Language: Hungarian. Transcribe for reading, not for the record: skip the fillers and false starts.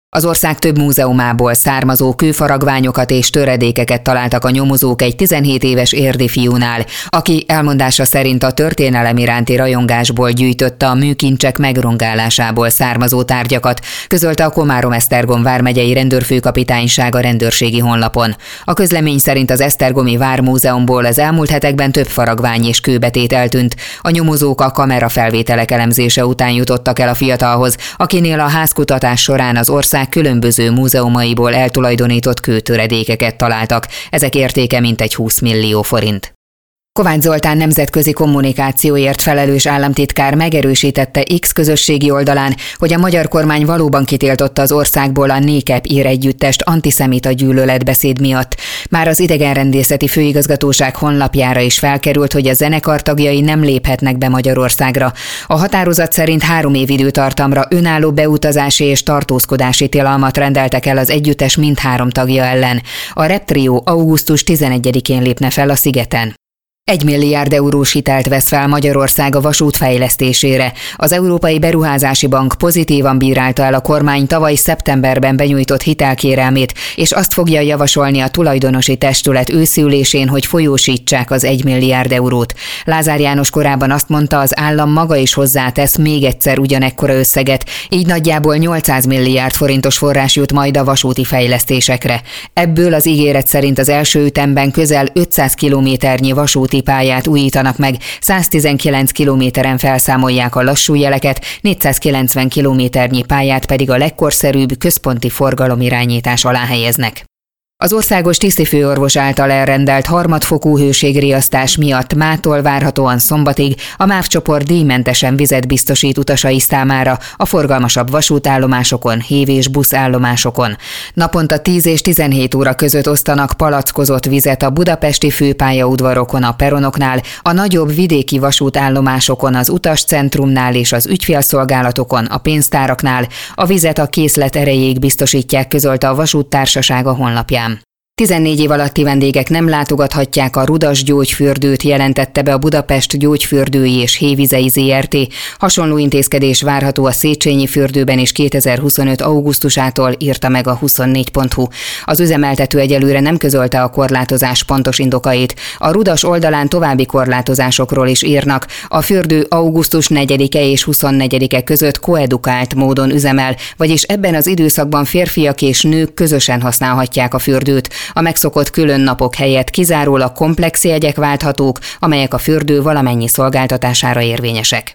Az ország több múzeumából származó kőfaragványokat és töredékeket találtak a nyomozók egy 17 éves érdi fiúnál, aki elmondása szerint a történelem iránti rajongásból gyűjtötte a műkincsek megrongálásából származó tárgyakat, közölte a Komárom-Esztergom vármegyei rendőrfőkapitányság a rendőrségi honlapon. A közlemény szerint az Esztergomi Vármúzeumból az elmúlt hetekben több faragvány és kőbetét eltűnt. A nyomozók a kamerafelvételek elemzése után jutottak el a fiatalhoz, akinél a házkutatás során az ország különböző múzeumaiból eltulajdonított kőtöredékeket találtak, ezek értéke mintegy 20 millió forint. Kovács Zoltán nemzetközi kommunikációért felelős államtitkár megerősítette X közösségi oldalán, hogy a magyar kormány valóban kitiltotta az országból a Nékep ír együttest antiszemita gyűlöletbeszéd miatt. Már az idegenrendészeti főigazgatóság honlapjára is felkerült, hogy a zenekar tagjai nem léphetnek be Magyarországra. A határozat szerint 3 év időtartamra önálló beutazási és tartózkodási tilalmat rendeltek el az együttes mindhárom tagja ellen. A Reptrió augusztus 11-én lépne fel a szigeten. 1 milliárd eurós hitelt vesz fel Magyarország a vasút fejlesztésére. Az Európai Beruházási Bank pozitívan bírálta el a kormány tavaly szeptemberben benyújtott hitelkérelmét, és azt fogja javasolni a tulajdonosi testület őszi ülésén, hogy folyósítsák az 1 milliárd eurót. Lázár János korábban azt mondta, az állam maga is hozzátesz még egyszer ugyanekkora összeget, így nagyjából 800 milliárd forintos forrás jut majd a vasúti fejlesztésekre. Ebből az ígéret szerint az első ütemben közel 500 kilométernyi vasúti pályát újítanak meg, 119 kilométeren felszámolják a lassú jeleket, 490 kilométernyi pályát pedig a legkorszerűbb központi forgalomirányítás alá helyeznek. Az országos tisztifőorvos által elrendelt harmadfokú hőségriasztás miatt mától várhatóan szombatig a MÁV csoport díjmentesen vizet biztosít utasai számára a forgalmasabb vasútállomásokon, hév- és buszállomásokon. Naponta 10 és 17 óra között osztanak palackozott vizet a budapesti főpályaudvarokon, a peronoknál, a nagyobb vidéki vasútállomásokon, az utascentrumnál és az ügyfélszolgálatokon, a pénztáraknál. A vizet a készlet erejéig biztosítják, közölte a vasúttársaság a honlapján. 14 év alatti vendégek nem látogathatják a Rudas gyógyfürdőt, jelentette be a Budapest Gyógyfürdői és Hévizei Zrt. Hasonló intézkedés várható a Széchenyi fürdőben is 2025. augusztusától, írta meg a 24.hu. Az üzemeltető egyelőre nem közölte a korlátozás pontos indokait. A Rudas oldalán további korlátozásokról is írnak. A fürdő augusztus 4-e és 24-e között koedukált módon üzemel, vagyis ebben az időszakban férfiak és nők közösen használhatják a fürdőt. A megszokott külön napok helyett kizárólag komplex jegyek válthatók, amelyek a fürdő valamennyi szolgáltatására érvényesek.